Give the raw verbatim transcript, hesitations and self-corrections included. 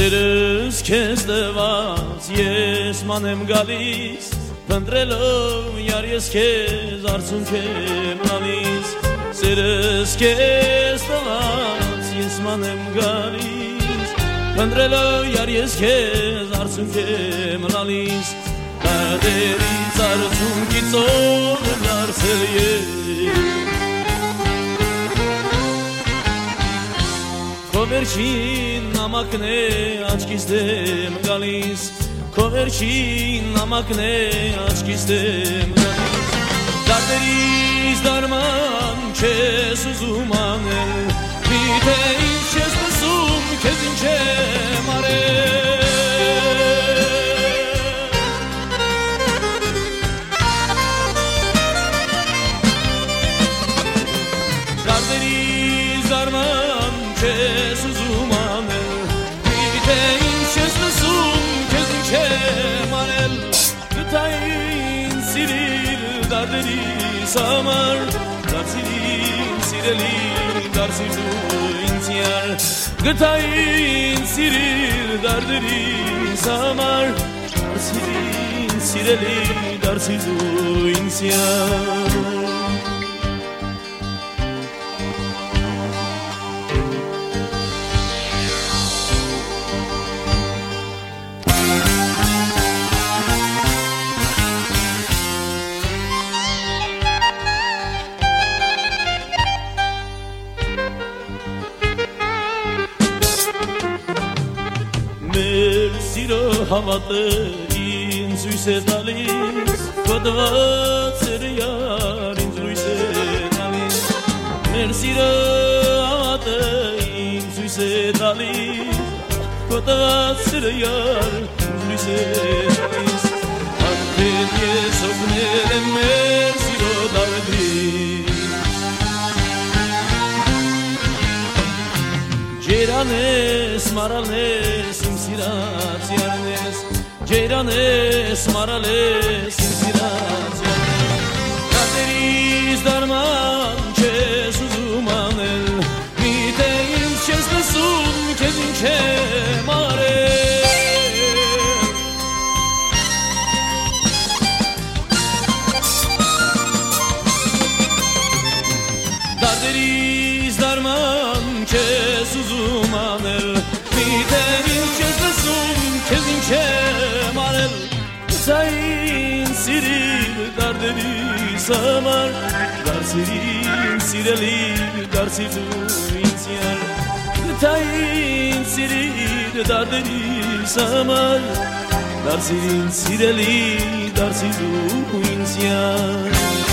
Ջերս քեզ տված ես մանեմ գալիս Փնտրելով յար ես քեզ արցունք եմ տալիս Սերս քեզ տված ես մանեմ գալիս Փնտրելով յար ես քեզ արցունք եմ տալիս Ադերից արցունքից օր եմ դարձել ես Քո վերջին նամակն է աչքիս դեմ գալիս Քո վերջին նամակն է աչքիս դեմ գալիս Դարդերից դարման չես ուզում անել Միթե ինչ ես լսում, քեզ ինչ եմ արել Դարդերից դարման չես ուզում անել Միթե ինչ ես լսում, քեզ ինչ եմ արել Գտային սիրիր դարդերիս համար Դարձիրին սիրելի դարձիր դու ինձ յար Գտային սիրիր դարդերիս համար Դարձիրին սիրելի դարձիր դու ինձ յար Մեր սիրո հավատը ինձ ույս է տալիս Կոդված էր յար ինձ ույս է տալիս Մեր սիրո հավատը ինձ ույս է տալիս Կոդված էր յար ինձ ույս է տալիս Արդեն ես օգնել եմ մեր սիրո դարդրից Ջերանես, մարալես, իմ սիրած յարնես Ջերանես, մարալես, իմ սիրած յարնես Դարդերից դարման չես ուզում անել Միթե ինչ չես լսում, քեզ ինչ եմ արել Դարդերից դարման չես ուզում անել Միթե ինչ ես լսում, քեզ ինչ եմ արել Գտային սիրիր դարդերիս համար Դարձիրին սիրելի դարձիր դու ինձ յար Գտային սիրիր դարդերիս համար Դարձիրին սիրելի դարձիր դու ինձ յար